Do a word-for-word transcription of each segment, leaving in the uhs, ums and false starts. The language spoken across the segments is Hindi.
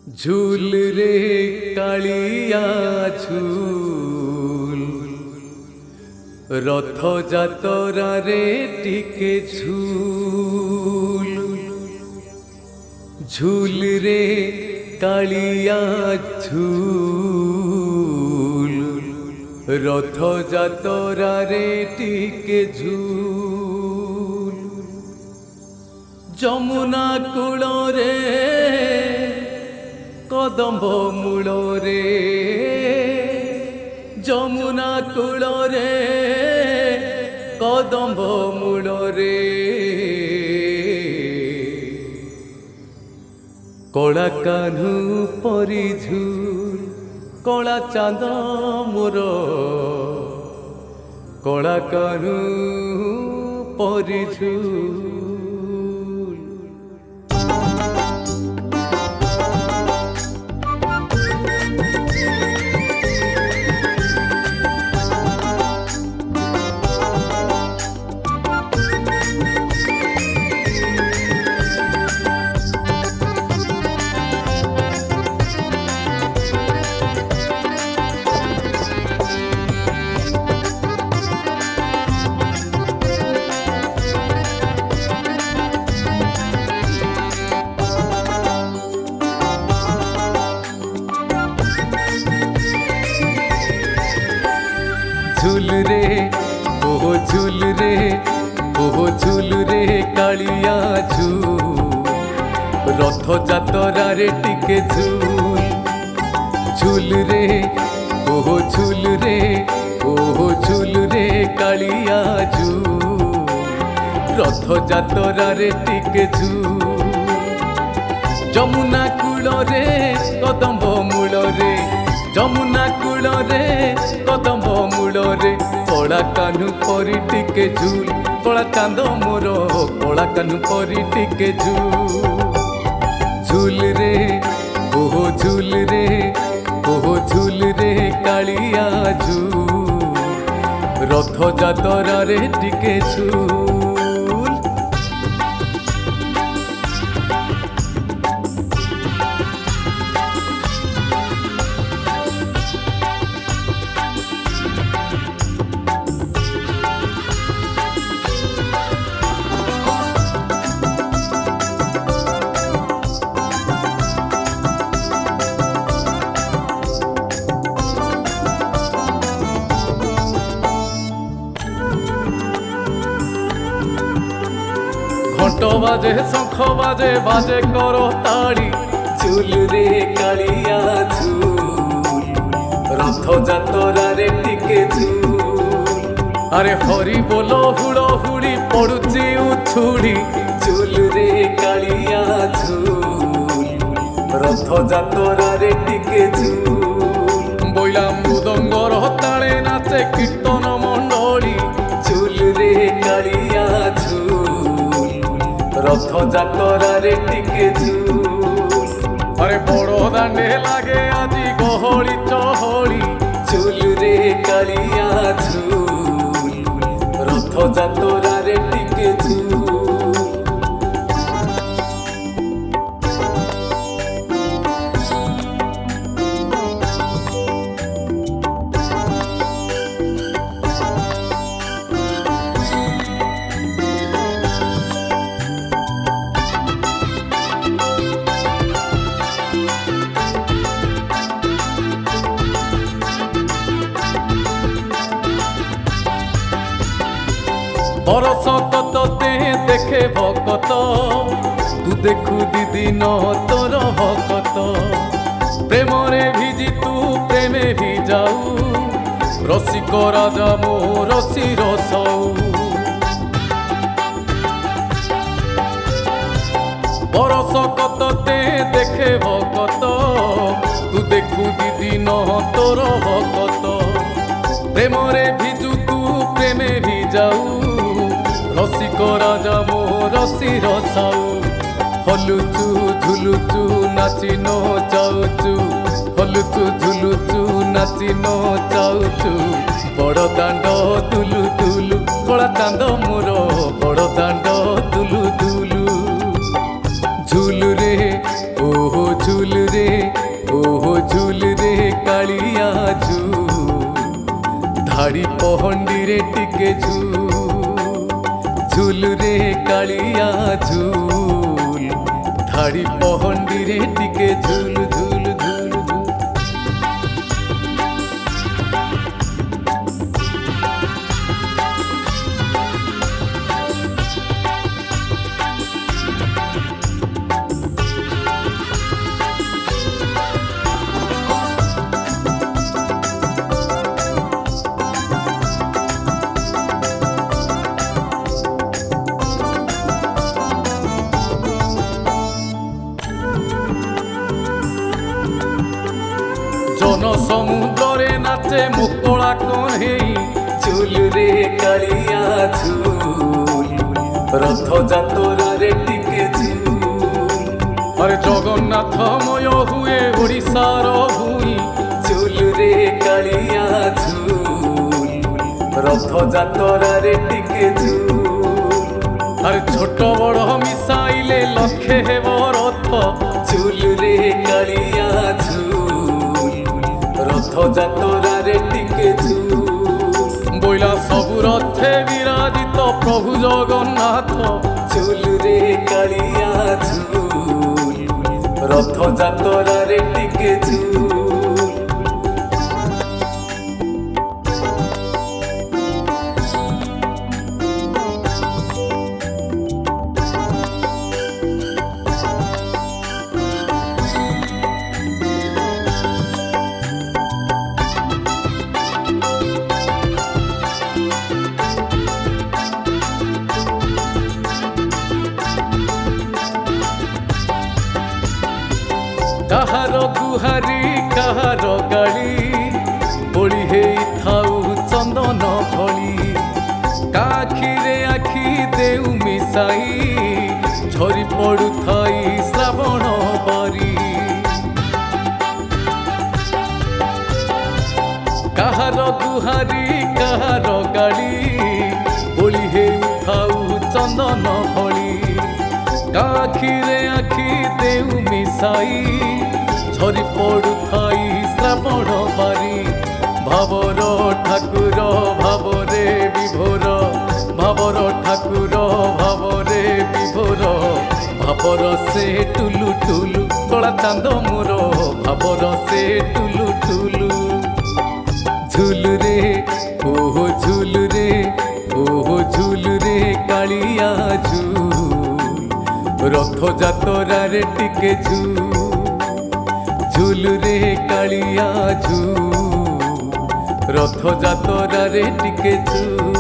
झूल रे कालिया झूल रथ जातरा रे टिके झूल झूल रे कालिया झूल रथ जातरा रे टिके झूल जमुना कूल रे कदम्ब मूल रे जमुना कूल रे कदम्ब मूल रे कला कान्हू परी झूल कला चांद मोर कला कान्हू परी झूल झूल रे ओहो झूल रे ओहो झूल रे कालिया झूल रथ जातरा रे टिके झूल झूल रे ओहो झूल रे ओहो झूल रे कालिया झूल रथ जातरा रे टिके झूल जमुना कूल रे कदम्ब मूल रे जमुना कूल रे कदम्ब मूल रे कला कान्हू परी टिके झूल कला चांद मोर कला कान्हू परी टिके झूल झूल रे ओहो झूल रे ओहो झूल रे कालिया झूल रथ जातरा रे टिके झूल घंट बाजे शंख बाजे बाजे करो ताड़ी झूल रे कालिया झूल रथ जातरा रे टिके झूल अरे हरि बोल हुड़ हुड़ी पड़ुची उछुड़ी झूल रे कालिया झूल रथ जातरा रे टिके झूल बोइला मृदंगर ताले नाचे कीर्तन मंडली झूल रे कालिया झूल रथ जातरा रे टिके झूल अरे बड़ दांडे लागे आजी गहली चहली झूल रे कालिया झूल रथ जातरा रे टिके झूल बरस कत ते देखे भकत तू देखु दीदिन तोर भकत प्रेम रे भिजी तू प्रेमे भी जाऊ रसिक राजा मो रसी रसऊ बरस कत ते देखे भकत तू देखु दीदिन तोर भकत प्रेम रे भिजू तू प्रेमे भी जाऊ रसिक राजा मो रसी रसाऊ हलुचु झुलुचु नाची न चाउचु हलुचु झुलुचु नाची न चाउचु बड़ दांड तुलु तुलु कला चांद मोर बड़ दांड तुलु तुलु झूल रे ओहो झूल रे ओहो झूल रे कालिया झूल धाड़ी पहंडी रे टिके झूल झूल रे कालिया झूल धाड़ी पहंडी रे टिके झूल झूल झूल झूल। জন সমুদ্রে নাচে মুক্তলা কহেই চুল রে কালিয়া ঝুল রথ যাত্রারে টিকে ঝুল। আরে জগন্নাথময় হুয়ে ওড়িশার ভূমি চুল রে কালিয়া ঝুল রথ যাত্রারে টিকে ঝুল। আরে ছোট বড় মিশাইলে লক্ষে হেব রথ চুল রে কালিয়া ঝুল রথ যাত্রারে টিকে ঝুল। বইলা সবু রথে বিরাজিত প্রভু জগন্নাথ চুল রে কালিয়া ঝুল রথ যাত্রারে টিকে ঝুল। কাহার গুহারি কাহার গাড়ি বড়ি হেই থাউ চন্দন ভଳି কাখিরে আখি দেউ মিশাই ঝরি পড়ুথাই শ্রাবণ বারি। কাহার গুহারি কাহার গাড়ি বড়ি হেই থাউ চন্দন ভଳି কাখিরে আখি দেউ মিশাই ঝরি পড়ুথাই শ্রাবণ বারি। ভাবর ঠাকুর ভাবরে বিভোর ভাবর ঠাকুর ভাবরে বিভোর ভাবর সে টুলু টুলু কলা চাঁদ মোর ভাবর সে টুলু টুলু। ঝুল রে ওহো ঝুল রে ওহো ঝুল রে কালিয়া ঝুল রথ যাত্রারে টিকে ঝুল ঝুল রে কালিয়া ঝুল রথ যাত্রারে টিকে ঝুল।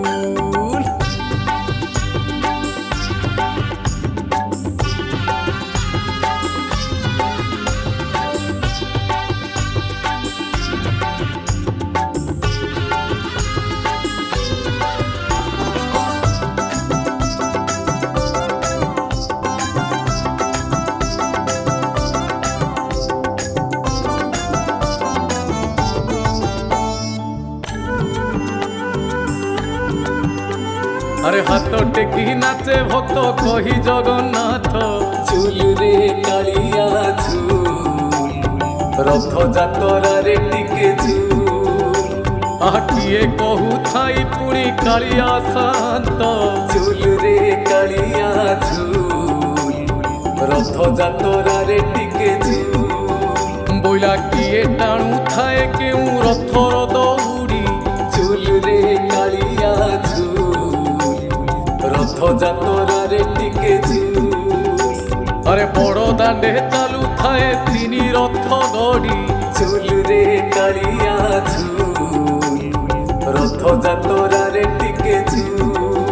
আরে হাত টেকি নাচে ভক্ত কহি জগন্নাথ চুল রে কালিয়া ঝুল রথ যাত্রারে টিকে ঝুল। আটিয়ে কহু থাই পুଣି কালিয়া শান্ত চুল রে কালিয়া ঝুল রথ যাত্রারে টিকে ঝুল। বইলা কিয়ে টাণু থায়ে কেউ রথর দৌড়ি চুল রে কালিয়া ঝুল রথ যাত্রারে টিকে ঝুল। আরে বড় দাণ্ডে চালু থায়ে তিনি রথ গড়ি চুল রে কালিয়া ঝুল রথ যাত্রারে টিকে ঝুল।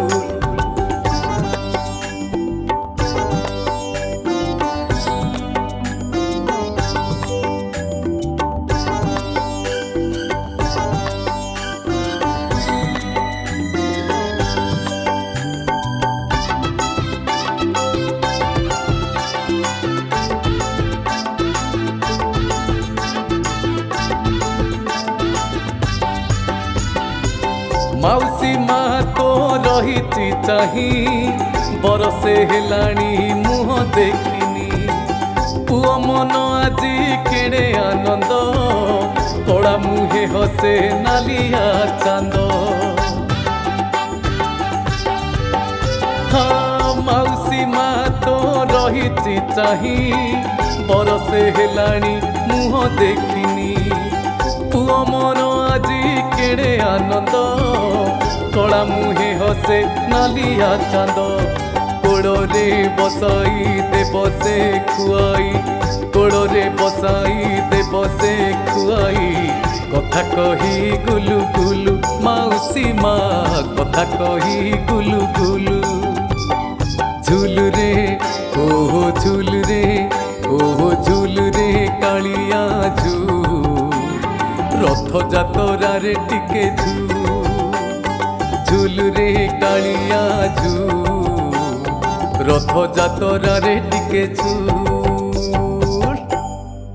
माउसी माँ तो रही चाही बरसे हेलाणी मुह देखिनी पुओ पुओ मन आजी केड़े आनंद कड़ा मुहे हसे नालिया चांद हाँ मौसी मा तो रही चाही बरसे हेलाणी मुह देखिनी पुओ मन आजी केड़े आनंद कड़ा मुहे हसे नालिया चांद कोड़े बसाई देव से खुआई कोड़े बसाई देव से खुआई कथा कही गुलु गुलु मौसी मा कथा कही गुलु गुलु झूल रे ओहो झूल रे ओहो झूल रे कालिया झूल रथ जातरा रे टिके झूल झूल रे कालिया झूल रथ जातरा रे टिके झूल।